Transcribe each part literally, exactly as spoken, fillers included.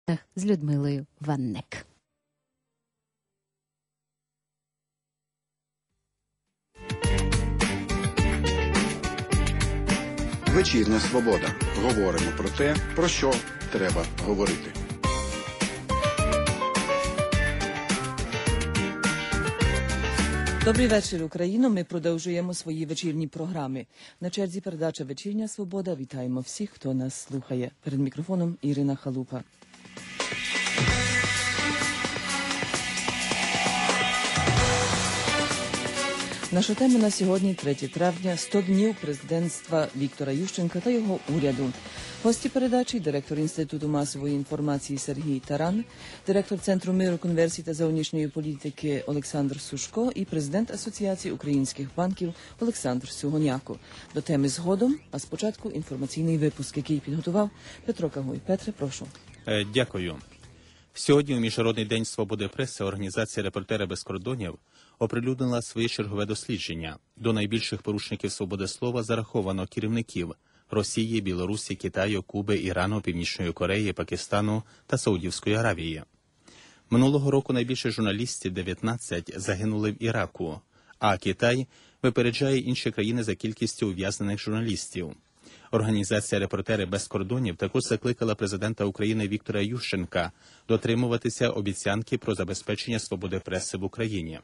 з Людмилою Ваннек. Вечірня свобода. Говоримо про те, про що треба говорити. Добрий вечір, Україно. Ми продовжуємо свої вечірні програми. На черзі передача «Вечірня свобода». Вітаємо всіх, хто нас слухає. Перед мікрофоном Ірина Халупа. Наша тема на сьогодні – третє травня, сто днів президентства Віктора Ющенка та його уряду. Гості передачі – директор Інституту масової інформації Сергій Таран, директор Центру миру, конверсії та зовнішньої політики Олександр Сушко і президент Асоціації українських банків Олександр Сугоняко. До теми згодом, а спочатку інформаційний випуск, який підготував Петро Кагой. Петре, прошу. Дякую. Сьогодні у Міжнародний день свободи преси організація «Репортери без кордонів» оприлюднила своє чергове дослідження. До найбільших порушників свободи слова зараховано керівників Росії, Білорусі, Китаю, Куби, Ірану, Північної Кореї, Пакистану та Саудівської Аравії. Минулого року найбільше журналістів, дев'ятнадцять, загинули в Іраку, а Китай випереджає інші країни за кількістю ув'язнених журналістів. Організація «Репортери без кордонів» також закликала президента України Віктора Ющенка дотримуватися обіцянки про забезпечення свободи преси в Україні.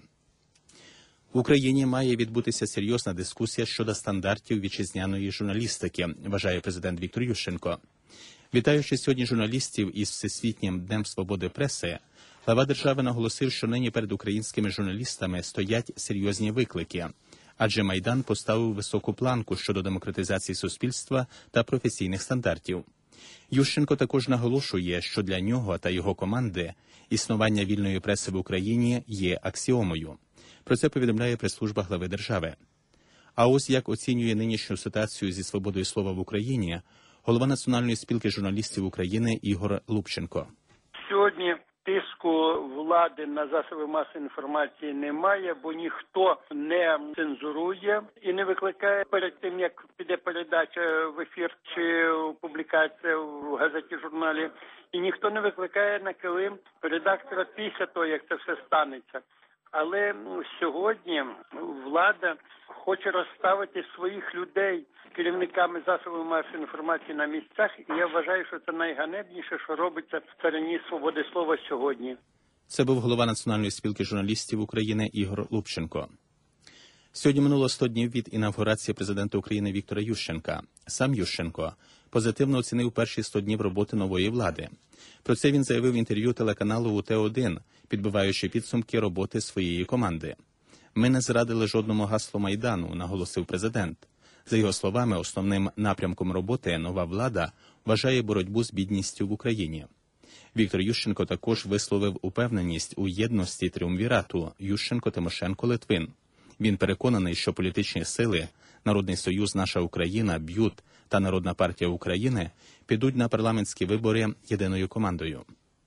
В Україні має відбутися серйозна дискусія щодо стандартів вітчизняної журналістики, вважає президент Віктор Ющенко. Вітаючи сьогодні журналістів із Всесвітнім днем свободи преси, глава держави наголосив, що нині перед українськими журналістами стоять серйозні виклики, адже Майдан поставив високу планку щодо демократизації суспільства та професійних стандартів. Ющенко також наголошує, що для нього та його команди існування вільної преси в Україні є аксіомою. Про це повідомляє прес-служба глави держави. А ось як оцінює нинішню ситуацію зі свободою слова в Україні голова Національної спілки журналістів України Ігор Лубченко. Сьогодні тиску влади на засоби масової інформації немає, бо ніхто не цензурує і не викликає перед тим, як піде передача в ефір чи публікація в газеті, журналі, і ніхто не викликає на килим редактора після того, як це все станеться. Але сьогодні влада хоче розставити своїх людей керівниками засобів масової інформації на місцях, і я вважаю, що це найганебніше, що робиться в царині свободи слова сьогодні. Це був голова Національної спілки журналістів України Ігор Лубченко. Сьогодні минуло сто днів від інавгурації президента України Віктора Ющенка. Сам Ющенко позитивно оцінив перші сто днів роботи нової влади. Про це він заявив в інтерв'ю телеканалу У Т один, підбиваючи підсумки роботи своєї команди. «Ми не зрадили жодному гаслу Майдану», – наголосив президент. За його словами, основним напрямком роботи нова влада вважає боротьбу з бідністю в Україні. Віктор Ющенко також висловив упевненість у єдності тріумвірату Ющенко-Тимошенко-Литвин. Він переконаний, що політичні сили Народний Союз «Наша Україна», «Б'ют» та Народна партія України підуть на парламентські вибори єдиною командою.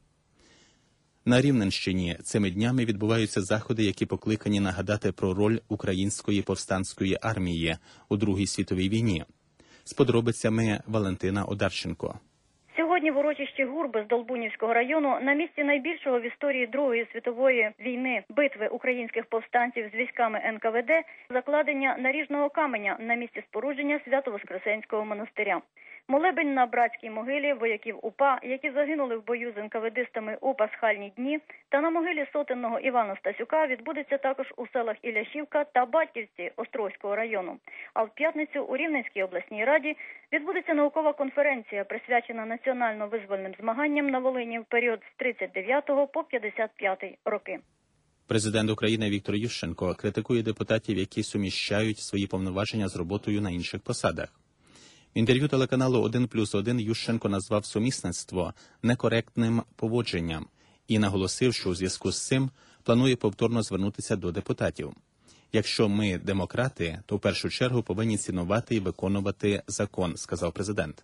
На Рівненщині цими днями відбуваються заходи, які покликані нагадати про роль української повстанської армії у Другій світовій війні. З подробицями Валентина Одарченко. Сьогодні в урочищі Гурби з Долбунівського району на місці найбільшого в історії Другої світової війни битви українських повстанців з військами Ен Ка Ве Де закладення наріжного каменя на місці спорудження Свято-Воскресенського монастиря. Молебень на братській могилі вояків У Па, які загинули в бою з ен ка ве дистами у пасхальні дні, та на могилі сотенного Івана Стасюка відбудеться також у селах Іляшівка та Батьківці Острозького району. А в п'ятницю у Рівненській обласній раді відбудеться наукова конференція, присвячена національно-визвольним змаганням на Волині в період з тридцять дев'ятого по п'ятдесят п'ятий роки. Президент України Віктор Ющенко критикує депутатів, які суміщають свої повноваження з роботою на інших посадах. В інтерв'ю телеканалу один плюс один Ющенко назвав сумісництво некоректним поводженням і наголосив, що у зв'язку з цим планує повторно звернутися до депутатів. «Якщо ми демократи, то в першу чергу повинні цінувати і виконувати закон», – сказав президент.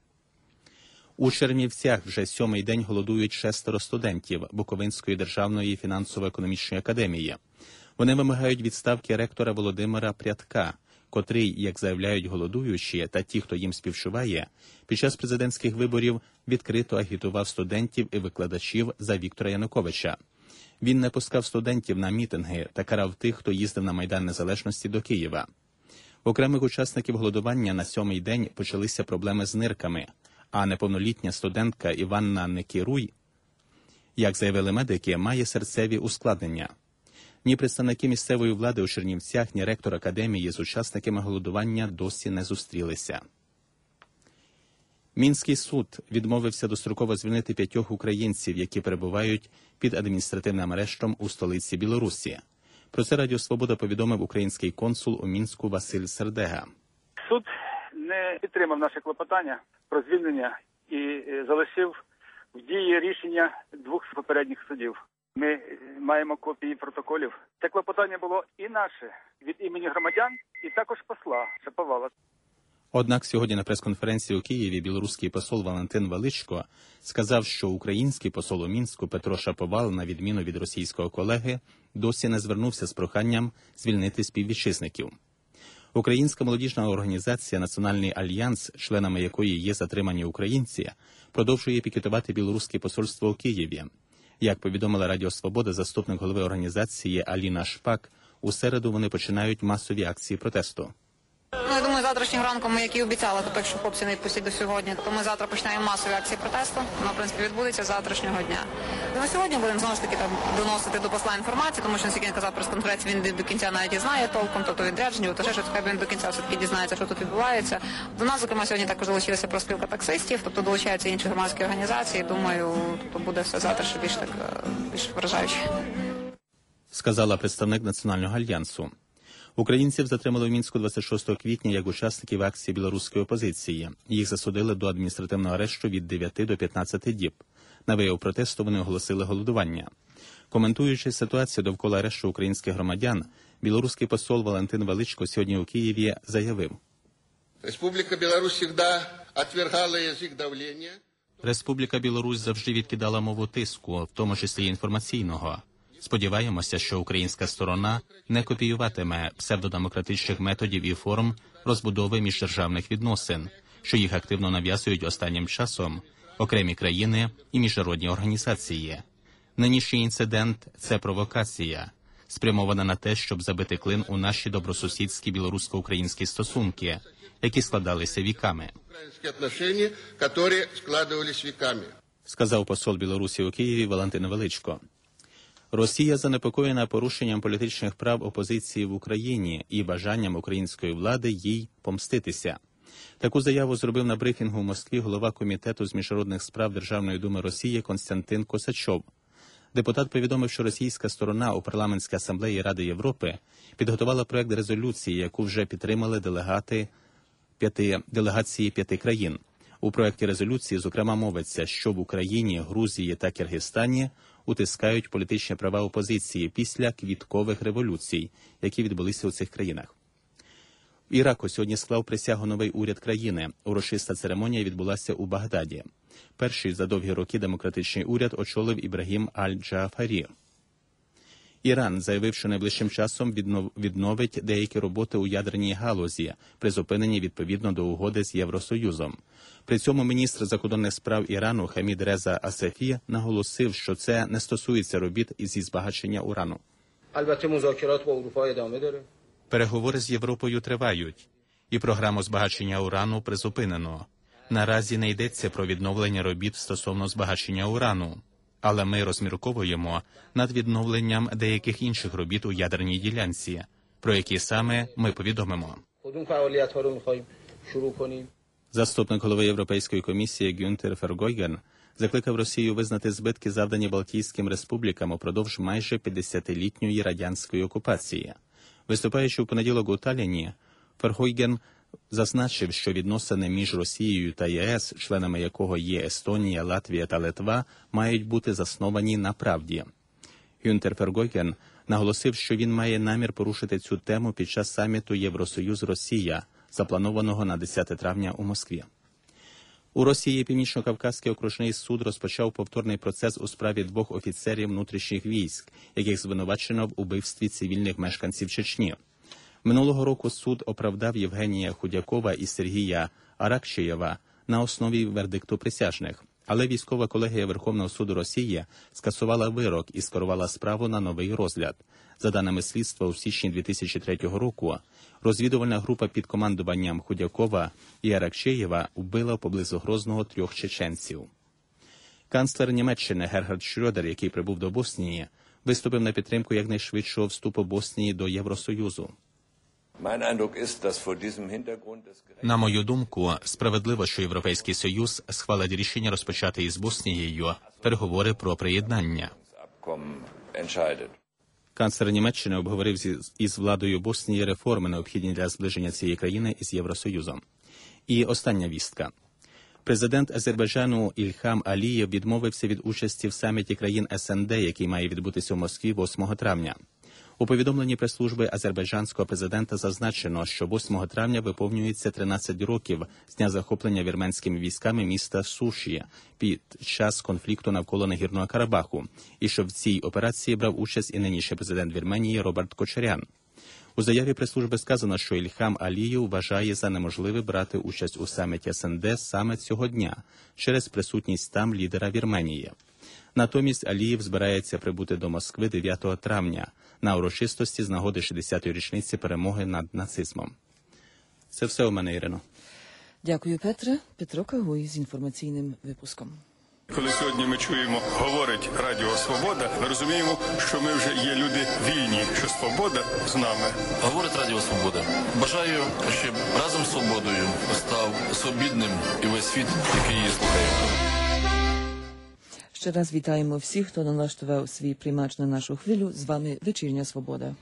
У Чернівцях вже сьомий день голодують шестеро студентів Буковинської державної фінансово-економічної академії. Вони вимагають відставки ректора Володимира Прядка, котрий, як заявляють голодуючі та ті, хто їм співчуває, під час президентських виборів відкрито агітував студентів і викладачів за Віктора Януковича. Він не пускав студентів на мітинги та карав тих, хто їздив на Майдан Незалежності до Києва. У окремих учасників голодування на сьомий день почалися проблеми з нирками, а неповнолітня студентка Іванна Некіруй, як заявили медики, має серцеві ускладнення. Ні представники місцевої влади у Чернівцях, ні ректор академії з учасниками голодування досі не зустрілися. Мінський суд відмовився достроково звільнити п'ятьох українців, які перебувають під адміністративним арештом у столиці Білорусі. Про це Радіо Свобода повідомив український консул у Мінську Василь Сердега. Суд не підтримав наше клопотання про звільнення і залишив в дії рішення двох попередніх судів. Ми маємо копії протоколів. Це клопотання було і наше, від імені громадян, і також посла Шаповала. Однак сьогодні на прес-конференції у Києві білоруський посол Валентин Величко сказав, що український посол у Мінську Петро Шаповал, на відміну від російського колеги, досі не звернувся з проханням звільнити співвітчизників. Українська молодіжна організація «Національний альянс», членами якої є затримані українці, продовжує пікетувати білоруське посольство у Києві. Як повідомила Радіо Свобода заступник голови організації Аліна Шпак, у середу вони починають масові акції протесту. Ну, я думаю, завтрашнього ранку ми, як і обіцяли, тобто, якщо хлопці не відпустять до сьогодні, то ми завтра починаємо масові акції протесту. Вона, в принципі, відбудеться завтрашнього дня. Ми сьогодні будемо, знову ж таки, там, доносити до посла інформацію, тому що, наскільки він казав прес-конференції, він до кінця навіть і знає толком, тобто відрядження, то ще щось, хай він до кінця все-таки дізнається, що тут відбувається. До нас, зокрема, сьогодні також долучилася профспілка таксистів, тобто долучаються інші громадські організації. Думаю, тобто буде все завтра ще більш, так, більш вражаюче. Сказала представник Національного альянсу. Українців затримали в Мінську двадцять шостого квітня як учасників акції білоруської опозиції. Їх засудили до адміністративного арешту від дев'яти до п'ятнадцяти діб. На вияв протесту вони оголосили голодування. Коментуючи ситуацію довкола арешту українських громадян, білоруський посол Валентин Величко сьогодні у Києві заявив: Республіка Білорусь завжди відвергала язик давлення. Республіка Білорусь завжди відкидала мову тиску, в тому числі інформаційного. Сподіваємося, що українська сторона не копіюватиме псевдодемократичних методів і форм розбудови міждержавних відносин, що їх активно нав'язують останнім часом окремі країни і міжнародні організації. Нинішній інцидент – це провокація, спрямована на те, щоб забити клин у наші добросусідські білорусько-українські стосунки, які складалися віками. Сказав посол Білорусі у Києві Валентин Величко. Росія занепокоєна порушенням політичних прав опозиції в Україні і бажанням української влади їй помститися. Таку заяву зробив на брифінгу в Москві голова Комітету з міжнародних справ Державної думи Росії Константин Косачов. Депутат повідомив, що російська сторона у парламентській асамблеї Ради Європи підготувала проект резолюції, яку вже підтримали делегати п'яти, делегації п'яти країн. У проекті резолюції, зокрема, мовиться, що в Україні, Грузії та Киргизстані утискають політичні права опозиції після квіткових революцій, які відбулися у цих країнах. В Іраку сьогодні склав присягу новий уряд країни. Урочиста церемонія відбулася у Багдаді. Перший за довгі роки демократичний уряд очолив Ібрагім Аль-Джаафарі. Іран заявив, що найближчим часом відновить деякі роботи у ядерній галузі, призупинені відповідно до угоди з Євросоюзом. При цьому міністр закордонних справ Ірану Хамід Реза Асефі наголосив, що це не стосується робіт зі збагачення урану. Переговори з Європою тривають, і програму збагачення урану призупинено. Наразі не йдеться про відновлення робіт стосовно збагачення урану, але ми розмірковуємо над відновленням деяких інших робіт у ядерній ділянці, про які саме ми повідомимо. Заступник голови Європейської комісії Гюнтер Фергойген закликав Росію визнати збитки, завдані Балтійським республікам упродовж майже п'ятдесятилітньої радянської окупації. Виступаючи у понеділок у Талліні, Фергойген зазначив, що відносини між Росією та ЄС, членами якого є Естонія, Латвія та Литва, мають бути засновані на правді. Гюнтер Фергойген наголосив, що він має намір порушити цю тему під час саміту Євросоюз-Росія, запланованого на десяте травня у Москві. У Росії Північно-Кавказький окружний суд розпочав повторний процес у справі двох офіцерів внутрішніх військ, яких звинувачено в убивстві цивільних мешканців Чечні. Минулого року суд оправдав Євгенія Худякова і Сергія Аракчеєва на основі вердикту присяжних. Але військова колегія Верховного суду Росії скасувала вирок і скерувала справу на новий розгляд. За даними слідства, у січні дві тисячі третього року розвідувальна група під командуванням Худякова і Аракчеєва вбила поблизу Грозного трьох чеченців. Канцлер Німеччини Герхард Шрёдер, який прибув до Боснії, виступив на підтримку якнайшвидшого вступу Боснії до Євросоюзу. На мою думку, справедливо, що Європейський Союз схвалить рішення розпочати із Боснією переговори про приєднання. Канцлер Німеччини обговорив із владою Боснії реформи, необхідні для зближення цієї країни із Євросоюзом. І остання вістка. Президент Азербайджану Ільхам Алієв відмовився від участі в саміті країн ес ен де, який має відбутися в Москві восьмого травня. У повідомленні прес-служби азербайджанського президента зазначено, що восьмого травня виповнюється тринадцять років з дня захоплення вірменськими військами міста Суші під час конфлікту навколо Нагірного Карабаху, і що в цій операції брав участь і нинішній президент Вірменії Роберт Кочарян. У заяві прес-служби сказано, що Ільхам Алієв вважає за неможливе брати участь у саміті ес ен де саме цього дня через присутність там лідера Вірменії. Натомість Алієв збирається прибути до Москви дев'ятого травня на урочистості з нагоди шістдесятої річниці перемоги над нацизмом. Це все у мене, Ірино. Дякую, Петре. Петро Кагуй з інформаційним випуском. Коли сьогодні ми чуємо, говорить Радіо Свобода, ми розуміємо, що ми вже є люди вільні, що свобода з нами. Говорить Радіо Свобода. Бажаю, щоб разом з свободою став свобідним і весь світ, який її слухає. Ще раз вітаємо всіх, хто налаштував свій приймач на нашу хвилю. З вами «Вечірня Свобода».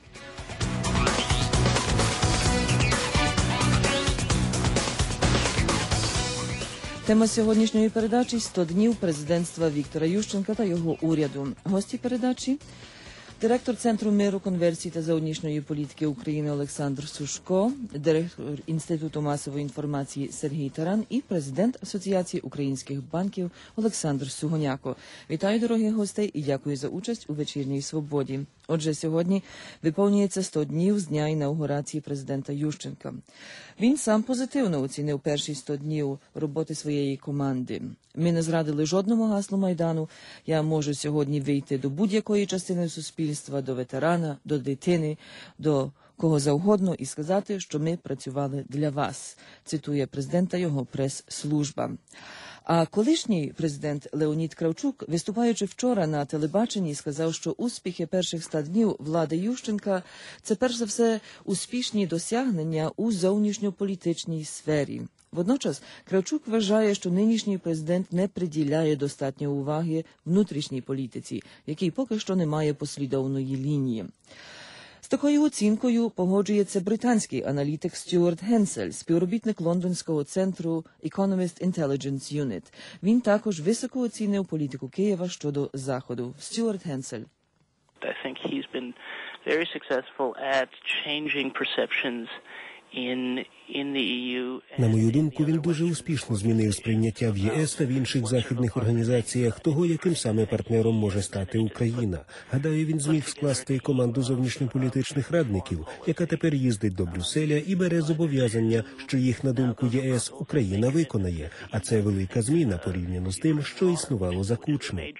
Тема сьогоднішньої передачі – сто днів президентства Віктора Ющенка та його уряду. Гості передачі – директор Центру миру, конверсії та зовнішньої політики України Олександр Сушко, директор Інституту масової інформації Сергій Таран і президент Асоціації українських банків Олександр Сугоняко. Вітаю, дорогі гостей, і дякую за участь у «Вечірній Свободі». Отже, сьогодні виповнюється сто днів з дня інаугурації президента Ющенка. Він сам позитивно оцінив перші сто днів роботи своєї команди. Ми не зрадили жодному гаслу Майдану. Я можу сьогодні вийти до будь-якої частини суспільства, до ветерана, до дитини, до кого завгодно і сказати, що ми працювали для вас, цитує президента його прес-служба. А колишній президент Леонід Кравчук, виступаючи вчора на телебаченні, сказав, що успіхи перших ста днів влади Ющенка – це перш за все успішні досягнення у зовнішньополітичній сфері. Водночас Кравчук вважає, що нинішній президент не приділяє достатньо уваги внутрішній політиці, який поки що не має послідовної лінії. З такою оцінкою погоджується британський аналітик Стюарт Генсель, співробітник лондонського центру Economist Intelligence Unit. Він також високо оцінив політику Києва щодо Заходу. Стюарт Генсель. I think he's been very successful at changing perceptions in in the і ю. На мою думку, він дуже успішно змінив сприйняття в є ес та в інших західних організаціях того, яким саме партнером може стати Україна. Гадаю, він зміг скласти команду зовнішньополітичних радників, яка тепер їздить до Брюсселя і бере зобов'язання, що їх, на думку є ес, Україна виконає. А це велика зміна порівняно з тим, що існувало за Кучми.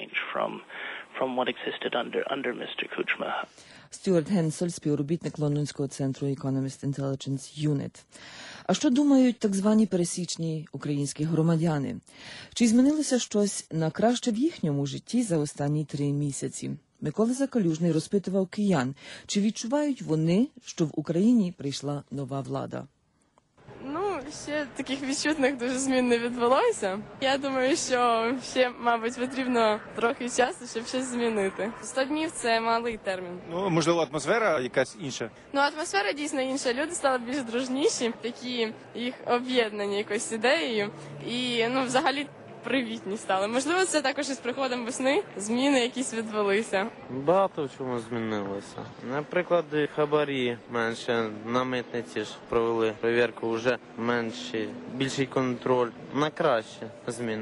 Стюарт Генсель, співробітник лондонського центру Economist Intelligence Unit. А що думають так звані пересічні українські громадяни? Чи змінилося щось на краще в їхньому житті за останні три місяці? Микола Закалюжний розпитував киян, чи відчувають вони, що в Україні прийшла нова влада? Ну, ще таких відчутних дуже змін не відбулося. Я думаю, що ще, мабуть, потрібно трохи часу, щоб щось змінити. сто днів – це малий термін. Ну, можливо, атмосфера якась інша? Ну, атмосфера дійсно інша. Люди стали більш дружніші, такі їх об'єднані якоюсь ідеєю. І, ну, взагалі, привітні стали. Можливо, це також із приходом весни зміни якісь відбулися. Багато в чому змінилося. Наприклад, хабарі менше, на митниці ж провели перевірку, вже менші, більший контроль, на краще зміни.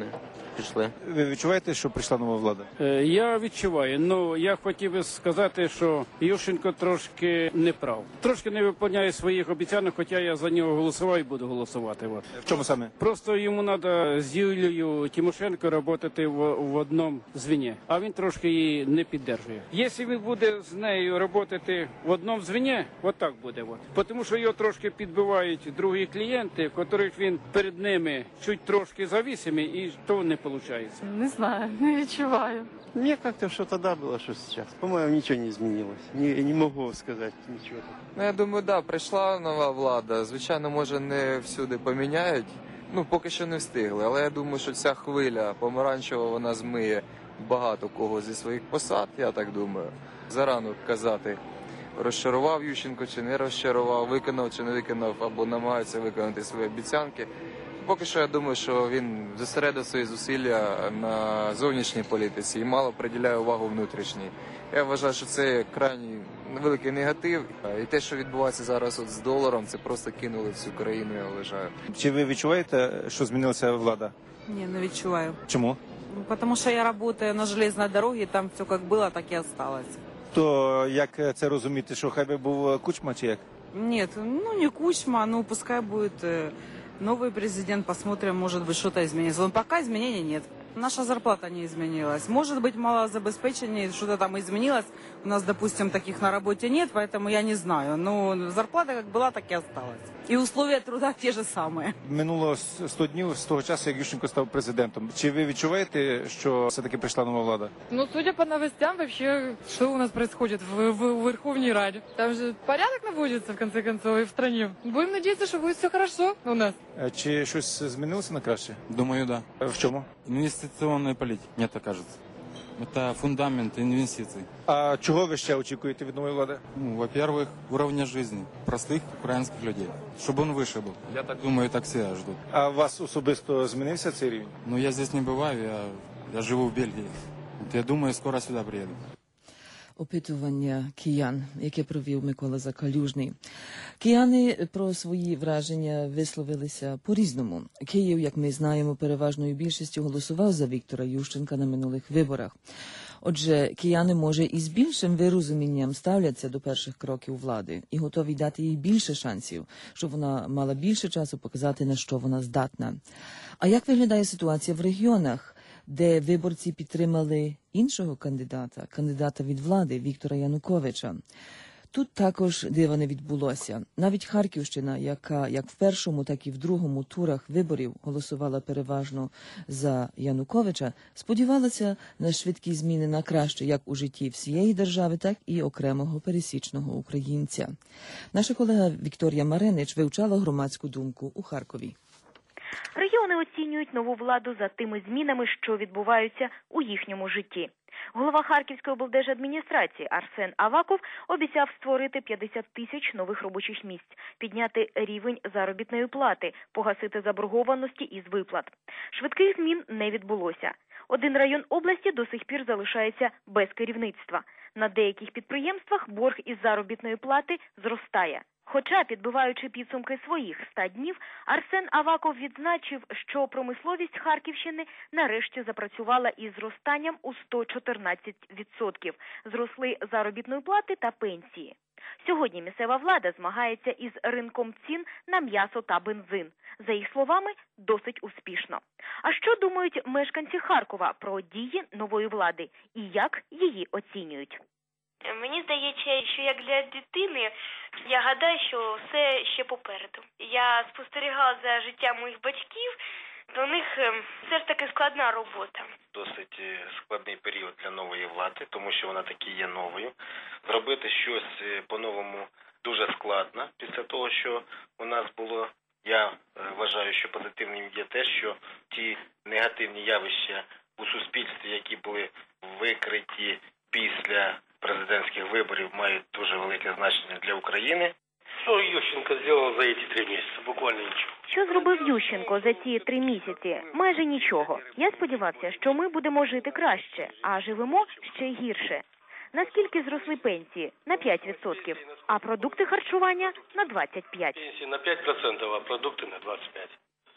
пішли. Ви відчуваєте, що прийшла нова влада? Е, Я відчуваю. Ну, я хотів би сказати, що Ющенко трошки не прав. Трошки не виконує своїх обіцянок, хоча я за нього голосував і буду голосувати. От. В чому саме? Просто йому треба з Юлією Тимошенко працювати в, в одному звіні, а він трошки її не підтримує. Якщо він буде з нею працювати в одному звіні, от так буде. От. Тому що його трошки підбивають другі клієнти, яких він перед ними чуть трошки зависимий, і то не виходить. Не знаю, не відчуваю. Мне как-то что тогда было, что сейчас. По-моему, ничего не изменилось. Не, не могу сказать ничего. Ну, я думаю, да, прийшла нова влада. Звичайно, може, не всюди поміняють. Ну, поки що не встигли. Але я думаю, що ця хвиля помаранчева, вона змиє багато кого зі своїх посад, я так думаю. Зарано казати, розчарував Ющенко чи не розчарував, виконав чи не виконав, або намагається виконати свої обіцянки. Поки що я думаю, що він зосередив свої зусилля на зовнішній політиці і мало приділяє увагу внутрішній. Я вважаю, що це крайній великий негатив. І те, що відбувається зараз от з доларом, це просто кинули всю країну, я вважаю. Чи ви відчуваєте, що змінилася влада? Ні, не відчуваю. Чому? Тому що я працюю на железній дорозі, там все як було, так і залишилось. То як це розуміти, що хай би був Кучма чи як? Ні, ну не Кучма, ну пускай буде новый президент, посмотрим, может быть, что-то изменится. Но пока изменений нет. Наша зарплата не изменилась. Может быть, малозабеспечение, что-то там изменилось. У нас, допустим, таких на работе нет, поэтому я не знаю. Но зарплата как была, так и осталась. І условия труда ті ж самі. Минуло сто днів з того часу, як Ющенко став президентом. Чи ви відчуваєте, що все-таки прийшла нова влада? Ну, судя по новостям, вообще, что у нас происходит в, в, в Верховной Раде? Там же порядок наводится, в конце концов, и в стране. Будем надеяться, что будет все хорошо у нас. Чи щось змінилося на краще? Думаю, да. В чому? Инвестиционная политика, мне так кажется. Это фундамент инвестиций. А чого ви ще очікуєте від нової влади? Ну, во-первых, уровня жизни простых украинских людей. Чтобы он выше был. Я так думаю, так все ждут. А у вас особисто змінився цей рівень? Ну, я здесь не бываю, я, я живу в Бельгии. Вот я думаю, скоро сюда приеду. Опитування киян, яке провів Микола Закалюжний. Кияни про свої враження висловилися по-різному. Київ, як ми знаємо, переважною більшістю голосував за Віктора Ющенка на минулих виборах. Отже, кияни, може, із більшим вирозумінням ставляться до перших кроків влади і готові дати їй більше шансів, щоб вона мала більше часу показати, на що вона здатна. А як виглядає ситуація в регіонах, де виборці підтримали іншого кандидата, кандидата від влади Віктора Януковича? Тут також дива не відбулося. Навіть Харківщина, яка як в першому, так і в другому турах виборів голосувала переважно за Януковича, сподівалася на швидкі зміни на краще як у житті всієї держави, так і окремого пересічного українця. Наша колега Вікторія Маренич вивчала громадську думку у Харкові. Регіони оцінюють нову владу за тими змінами, що відбуваються у їхньому житті. Голова Харківської облдержадміністрації Арсен Аваков обіцяв створити п'ятдесят тисяч нових робочих місць, підняти рівень заробітної плати, погасити заборгованості із виплат. Швидких змін не відбулося. Один район області до сих пір залишається без керівництва. На деяких підприємствах борг із заробітної плати зростає. Хоча, підбиваючи підсумки своїх ста днів, Арсен Аваков відзначив, що промисловість Харківщини нарешті запрацювала із зростанням у сто чотирнадцять відсотків. Зросли заробітної плати та пенсії. Сьогодні місцева влада змагається із ринком цін на м'ясо та бензин. За їх словами, досить успішно. А що думають мешканці Харкова про дії нової влади і як її оцінюють? Мені здається, що як для дитини, я гадаю, що все ще попереду. Я спостерігала за життям моїх батьків, то у них все ж таки складна робота. Досить складний період для нової влади, тому що вона таки є новою. Зробити щось по-новому дуже складно після того, що у нас було. Я вважаю, що позитивним є те, що ті негативні явища у суспільстві, які були викриті після президентських виборів, мають дуже велике значення для України. Що Ющенко зробив за ці три місяці? Буквально нічого. Що зробив Ющенко за ці три місяці? Майже нічого. Я сподівався, що ми будемо жити краще, а живемо ще гірше. Наскільки зросли пенсії? На п'ять відсотків, а продукти харчування – на двадцять п'ять відсотків. Пенсії на п'ять відсотків, а продукти на двадцять п'ять відсотків.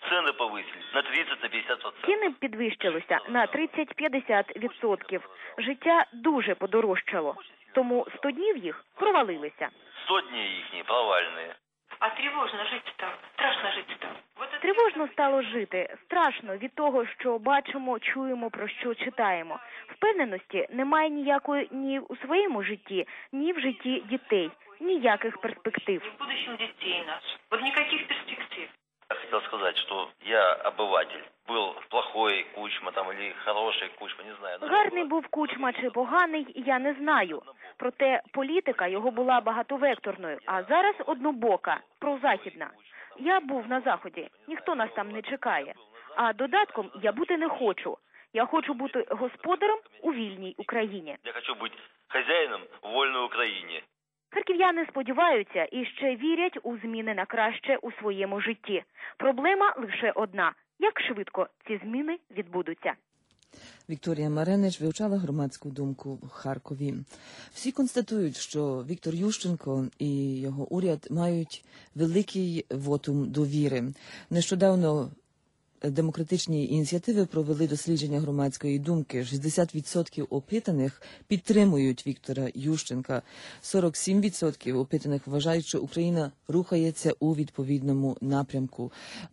цены повысили на тридцать-пятьдесят процентов. Ціни підвищилися на тридцять-п'ятдесят відсотків. Життя дуже подорожчало. Тому сто днів їх провалилися. сто дней їхні провальні. А тривожно жити стало, страшно жити стало. Тривожно стало жити, страшно від того, що бачимо, чуємо, про що читаємо. Впевненості немає ніякої ні у своєму житті, ні в житті дітей, ніяких перспектив. В будущем дітей наших, вот никаких перспектив. Я хотел сказать, что я обыватель. Был плохой Кучма там или хороший Кучма, не знаю. Гарний був Кучма чи поганий, я не знаю. Проте політика його була багатовекторною, а зараз однобока, прозахідна. Я був на Заході, ніхто нас там не чекає. А додатком я бути не хочу. Я хочу бути господарем у вільній Україні. Я хочу бути хазяїном у вольній Україні. Харків'яни сподіваються і ще вірять у зміни на краще у своєму житті. Проблема лише одна – як швидко ці зміни відбудуться. Вікторія Маренич вивчала громадську думку в Харкові. Всі констатують, що Віктор Ющенко і його уряд мають великий вотум довіри. Нещодавно демократичні ініціативи провели дослідження громадської думки. шістдесят відсотків опитаних підтримують Віктора Ющенка. сорок сім відсотків опитаних вважають, що Україна рухається у відповідному напрямку.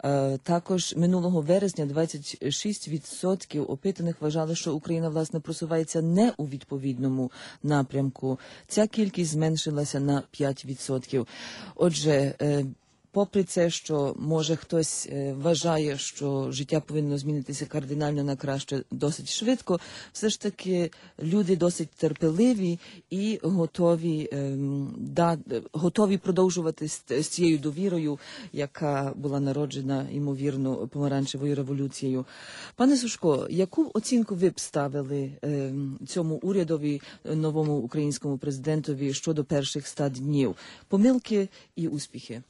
Також минулого вересня двадцять шість відсотків опитаних вважали, що Україна, власне, просувається не у відповідному напрямку. Ця кількість зменшилася на п'ять відсотків. Отже, попри це, що, може, хтось вважає, що життя повинно змінитися кардинально на краще досить швидко, все ж таки люди досить терпеливі і готові, да, готові продовжувати з, з цією довірою, яка була народжена, ймовірно, помаранчевою революцією. Пане Сушко, яку оцінку ви б ставили цьому урядові, новому українському президентові щодо перших ста днів? Помилки і успіхи?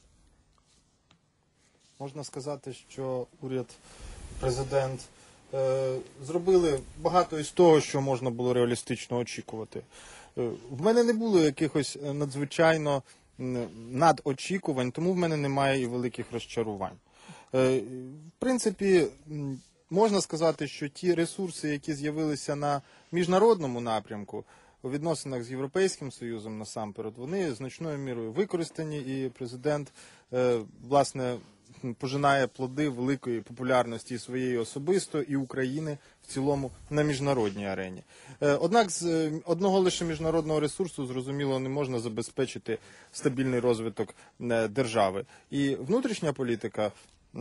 Можна сказати, що уряд, президент е, зробили багато із того, що можна було реалістично очікувати. Е, в мене не було якихось надзвичайно надочікувань, тому в мене немає і великих розчарувань. Е, в принципі, можна сказати, що ті ресурси, які з'явилися на міжнародному напрямку, у відносинах з Європейським Союзом насамперед, вони значною мірою використані, і президент, е, власне, пожинає плоди великої популярності своєї особисто і України в цілому на міжнародній арені. Однак з одного лише міжнародного ресурсу, зрозуміло, не можна забезпечити стабільний розвиток держави. І внутрішня політика,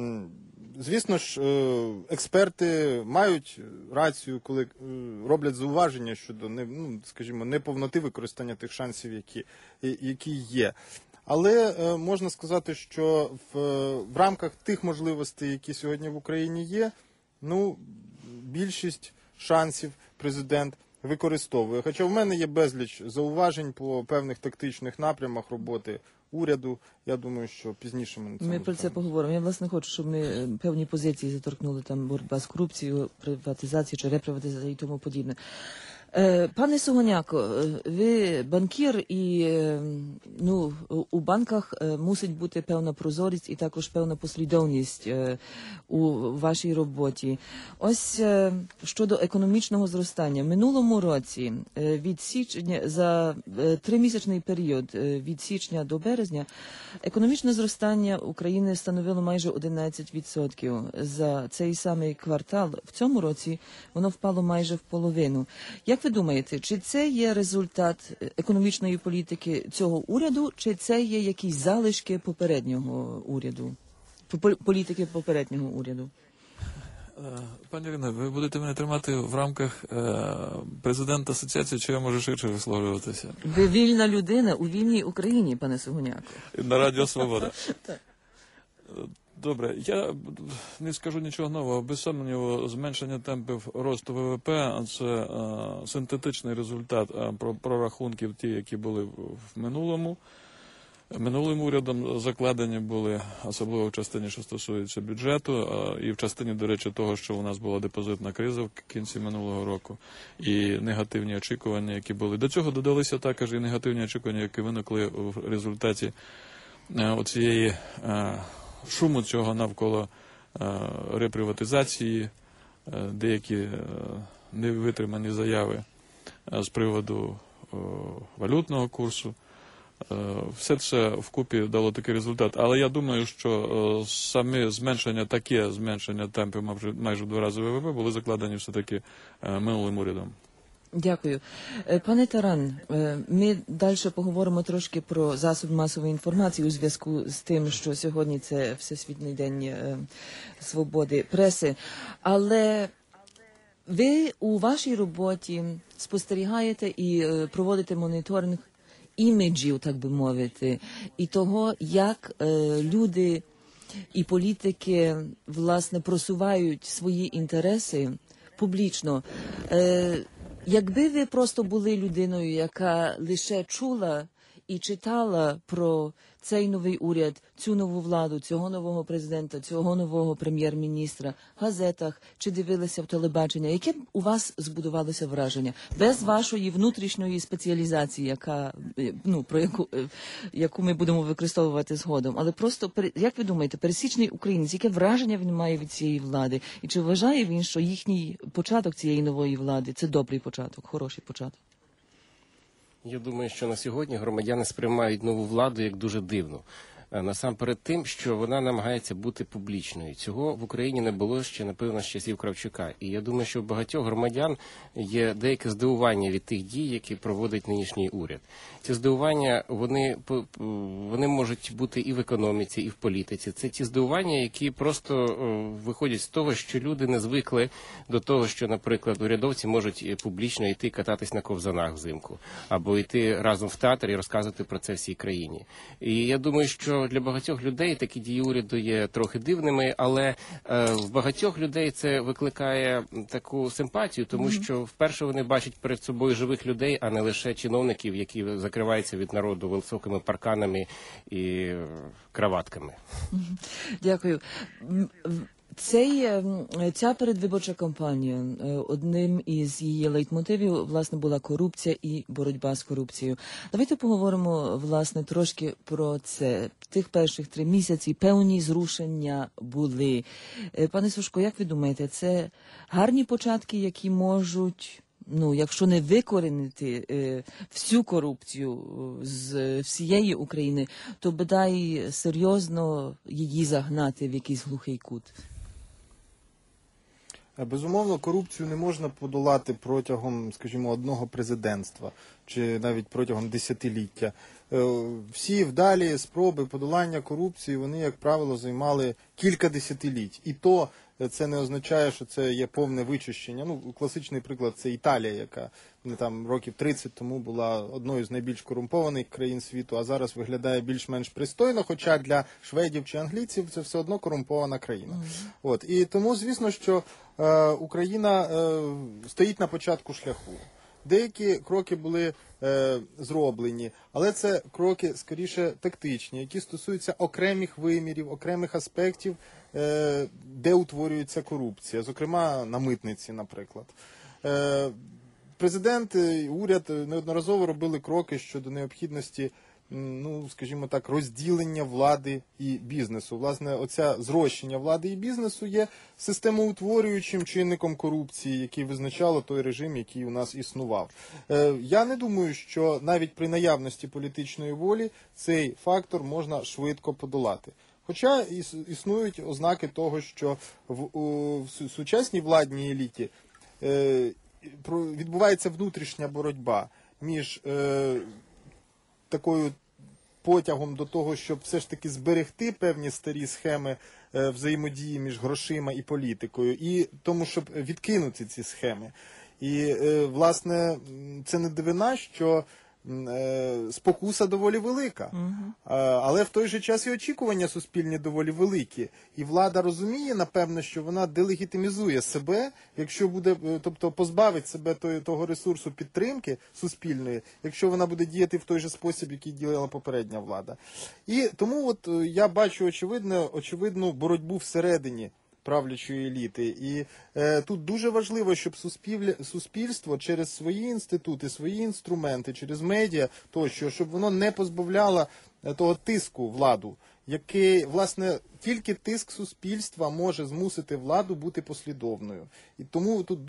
звісно ж, експерти мають рацію, коли роблять зауваження щодо, ну, скажімо, неповноти використання тих шансів, які, які є. Але е, можна сказати, що в, в рамках тих можливостей, які сьогодні в Україні є, ну, більшість шансів президент використовує. Хоча в мене є безліч зауважень по певних тактичних напрямах роботи уряду. Я думаю, що пізніше ми на цьому... Ми про це поговоримо. Я, власне, хочу, щоб ми певні позиції заторкнули, там, боротьба з корупцією, приватизації чи реприватизації і тому подібне. Пане Сугоняко, ви банкір і, ну, у банках мусить бути певна прозорість і також певна послідовність у вашій роботі. Ось щодо економічного зростання. В минулому році від січня, за тримісячний період від січня до березня, економічне зростання України становило майже одинадцять відсотків. За цей самий квартал в цьому році воно впало майже в половину. Як ви думаєте, чи це є результат економічної політики цього уряду, чи це є якісь залишки попереднього уряду, політики попереднього уряду? Пані Ірино, ви будете мене тримати в рамках е, президента асоціації, чи я можу ширше висловлюватися? Ви вільна людина у вільній Україні, пане Сугоняко. На Радіо Свобода. Добре, я не скажу нічого нового. Без сумніву, зменшення темпів росту ВВП – це а, синтетичний результат а, прорахунків ті, які були в минулому. Минулим урядом закладені були, особливо в частині, що стосується бюджету, а, і в частині, до речі, того, що у нас була депозитна криза в кінці минулого року, і негативні очікування, які були. До цього додалися також і негативні очікування, які виникли в результаті а, оцієї а, шуму цього навколо реприватизації, деякі невитримані заяви з приводу валютного курсу. Все це вкупі дало такий результат. Але я думаю, що саме зменшення, таке зменшення темпів майже в два рази ВВП були закладені все-таки минулим урядом. Дякую. Пане Таран, ми далі поговоримо трошки про засоби масової інформації у зв'язку з тим, що сьогодні це Всесвітній день свободи преси. Але ви у вашій роботі спостерігаєте і проводите моніторинг іміджів, так би мовити, і того, як люди і політики, власне, просувають свої інтереси публічно. Якби ви просто були людиною, яка лише чула і читала про цей новий уряд, цю нову владу, цього нового президента, цього нового прем'єр-міністра в газетах чи дивилися в телебачення, яке б у вас збудувалося враження? Без вашої внутрішньої спеціалізації, яка, ну, про яку, яку ми будемо використовувати згодом. Але просто, як ви думаєте, пересічний українець, яке враження він має від цієї влади? І чи вважає він, що їхній початок цієї нової влади – це добрий початок, хороший початок? Я думаю, що на сьогодні громадяни сприймають нову владу як дуже дивну. Насамперед тим, що вона намагається бути публічною. Цього в Україні не було ще, напевно, з часів Кравчука. І я думаю, що в багатьох громадян є деяке здивування від тих дій, які проводить нинішній уряд. Ці здивування, вони, вони можуть бути і в економіці, і в політиці. Це ті здивування, які просто виходять з того, що люди не звикли до того, що, наприклад, урядовці можуть публічно йти кататись на ковзанах взимку, або йти разом в театр і розказувати про це всій країні. І я думаю, що для багатьох людей такі дії уряду є трохи дивними, але е, в багатьох людей це викликає таку симпатію, тому mm-hmm. що вперше вони бачать перед собою живих людей, а не лише чиновників, які закриваються від народу високими парканами і краватками. Mm-hmm. Дякую. Цей, ця передвиборча кампанія, одним із її лейтмотивів, власне, була корупція і боротьба з корупцією. Давайте поговоримо, власне, трошки про це. В тих перших три місяці певні зрушення були. Пане Сушко, як ви думаєте, це гарні початки, які можуть, ну, якщо не викорінити е, всю корупцію з всієї України, то бодай серйозно її загнати в якийсь глухий кут? Безумовно, корупцію не можна подолати протягом, скажімо, одного президентства, чи навіть протягом десятиліття. Всі вдалі спроби подолання корупції, вони, як правило, займали кілька десятиліть. І то це не означає, що це є повне вичищення. Ну, класичний приклад – це Італія, яка не там років тридцять тому була одною з найбільш корумпованих країн світу, а зараз виглядає більш-менш пристойно, хоча для шведів чи англійців це все одно корумпована країна. Mm-hmm. От. І тому, звісно, що е, Україна е, стоїть на початку шляху. Деякі кроки були е, зроблені, але це кроки, скоріше, тактичні, які стосуються окремих вимірів, окремих аспектів, е, де утворюється корупція, зокрема на митниці, наприклад. Е, президент і уряд неодноразово робили кроки щодо необхідності, ну, скажімо так, розділення влади і бізнесу. Власне, оця зрощення влади і бізнесу є системоутворюючим чинником корупції, який визначало той режим, який у нас існував. Е, я не думаю, що навіть при наявності політичної волі цей фактор можна швидко подолати. Хоча існують ознаки того, що в, у, в сучасній владній еліті е, відбувається внутрішня боротьба між е, такою потягом до того, щоб все ж таки зберегти певні старі схеми е, взаємодії між грошима і політикою, і тому, щоб відкинути ці схеми. І, е, власне, це не дивина, що е, спокуса доволі велика, uh-huh. е, але в той же час і очікування суспільні доволі великі. І влада розуміє, напевно, що вона делегітимізує себе, якщо буде, тобто позбавить себе того ресурсу підтримки суспільної, якщо вона буде діяти в той же спосіб, який діяла попередня влада. І тому от я бачу очевидно, очевидну боротьбу всередині правлячої еліти. І е, тут дуже важливо, щоб суспіль, суспільство через свої інститути, свої інструменти, через медіа тощо, щоб воно не позбавляло е, того тиску владу, який, власне, тільки тиск суспільства може змусити владу бути послідовною. І тому тут